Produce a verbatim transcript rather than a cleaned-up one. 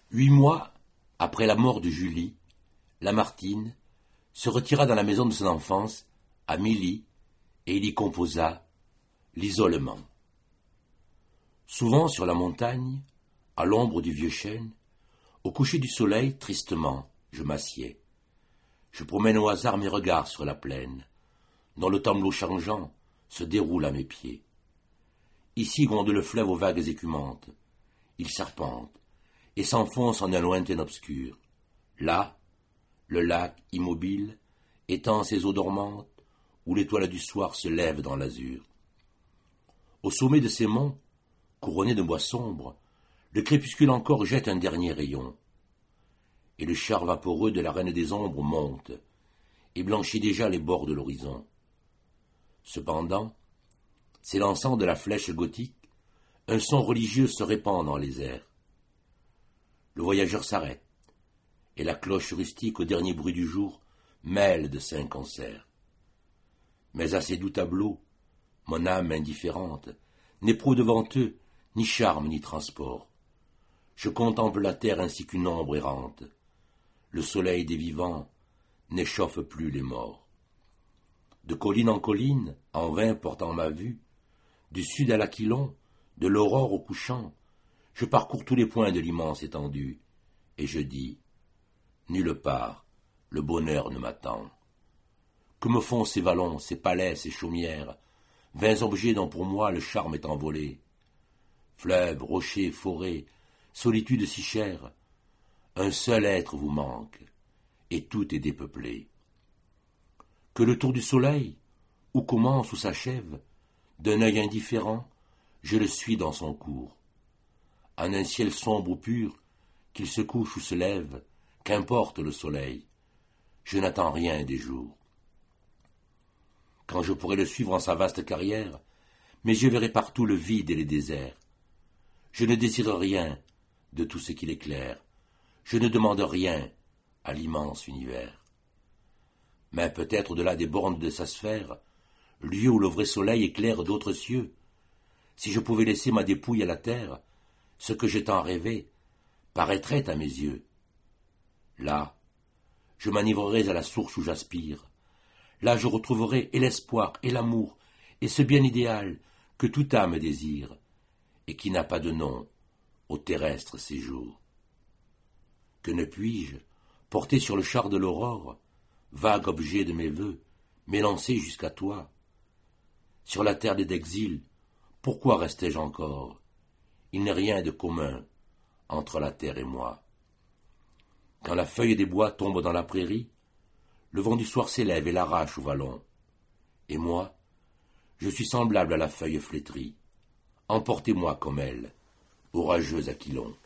Huit mois après la mort de Julie, Lamartine se retira dans la maison de son enfance, à Milly, et il y composa l'isolement. Souvent sur la montagne, à l'ombre du vieux chêne, au coucher du soleil, tristement, je m'assieds. Je promène au hasard mes regards sur la plaine, dont le tableau changeant se déroule à mes pieds. Ici gronde le fleuve aux vagues écumantes. Il serpente et s'enfonce en un lointain obscur. Là, le lac, immobile, étend ses eaux dormantes, où l'étoile du soir se lève dans l'azur. Au sommet de ces monts, couronnés de bois sombres, le crépuscule encore jette un dernier rayon. Et le char vaporeux de la reine des ombres monte, et blanchit déjà les bords de l'horizon. Cependant, s'élançant de la flèche gothique, un son religieux se répand dans les airs. Le voyageur s'arrête, et la cloche rustique au dernier bruit du jour mêle de saints concerts. Mais à ces doux tableaux, mon âme indifférente n'éprouve devant eux ni charme ni transport. Je contemple la terre ainsi qu'une ombre errante. Le soleil des vivants n'échauffe plus les morts. De colline en colline, en vain portant ma vue, du sud à l'Aquilon, de l'aurore au couchant, je parcours tous les points de l'immense étendue, et je dis, nulle part, le bonheur ne m'attend. Que me font ces vallons, ces palais, ces chaumières, vains objets dont pour moi le charme est envolé? Fleuves, rochers, forêts, solitude si chère, un seul être vous manque, et tout est dépeuplé. Que le tour du soleil, où commence, où s'achève, d'un œil indifférent, je le suis dans son cours. En un ciel sombre ou pur, qu'il se couche ou se lève, qu'importe le soleil, je n'attends rien des jours. Quand je pourrai le suivre en sa vaste carrière, mes yeux verraient partout le vide et les déserts. Je ne désire rien de tout ce qu'il éclaire, je ne demande rien à l'immense univers. Mais peut-être au-delà des bornes de sa sphère, lieu où le vrai soleil éclaire d'autres cieux, si je pouvais laisser ma dépouille à la terre, ce que j'ai tant rêvé paraîtrait à mes yeux. Là, je m'enivrerais à la source où j'aspire. Là, je retrouverai et l'espoir et l'amour et ce bien idéal que toute âme désire et qui n'a pas de nom au terrestre séjour. Que ne puis-je, porté sur le char de l'aurore, vague objet de mes vœux, m'élancer jusqu'à toi? Sur la terre des exils, pourquoi restais-je encore? Il n'est rien de commun entre la terre et moi. Quand la feuille des bois tombe dans la prairie, le vent du soir s'élève et l'arrache au vallon. Et moi, je suis semblable à la feuille flétrie. Emportez-moi comme elle, orageux Aquilon.